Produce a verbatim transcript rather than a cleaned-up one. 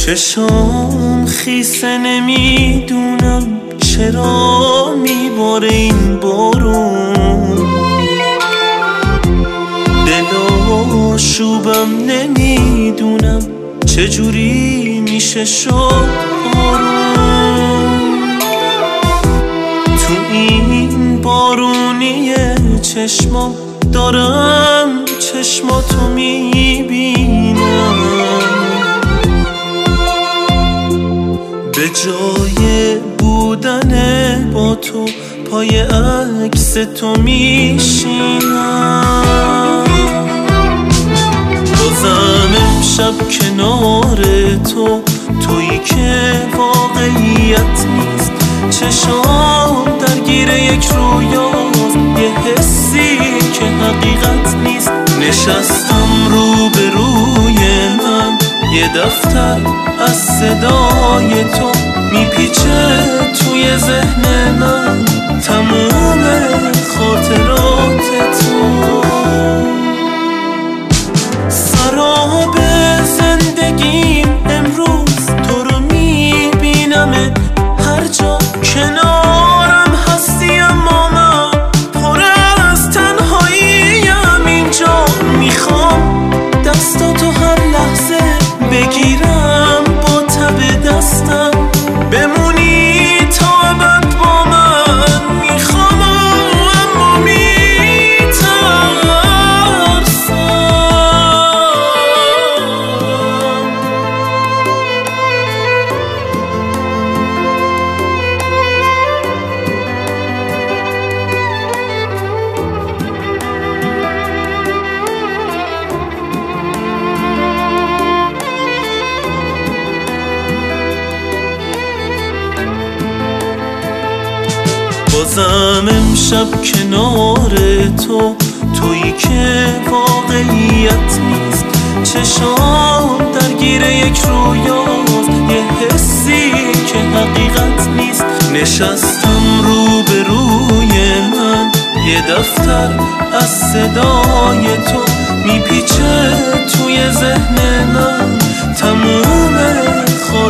چشام خیسه نمیدونم چرا میباره این بارون، دل آشوبم نمیدونم چجوری میشه شد آروم. تو این بارونی چشمام دارم چشماتو میبینم، به جای بودن با تو پای عکس تو میشینم. بازم امشب کنار تو، تویی که واقعیت نیست، چشام درگیر یک رویاست، یه حسی که حقیقت نیست. نشستم رو به روی من، یه دفتر از صدای تو میپیچه توی ذهن من، تموم خاطرات تو. سراب زندگیم امروز تو رو میبینم، هر جا کنارم هستی اما من پر از تنهاییم. اینجا میخوام دستاتو هر لحظه بگیرم، با تب دستم بمونی تا ابد با من. میخوام اما میترسم. بازم امشب کنار تو، تویی که واقعیت نیست، چشام درگیر یک رویاست، یه حسی که حقیقت نیست. نشستم رو به روی من، یه دفتر از صدای تو میپیچه توی ذهن من، تموم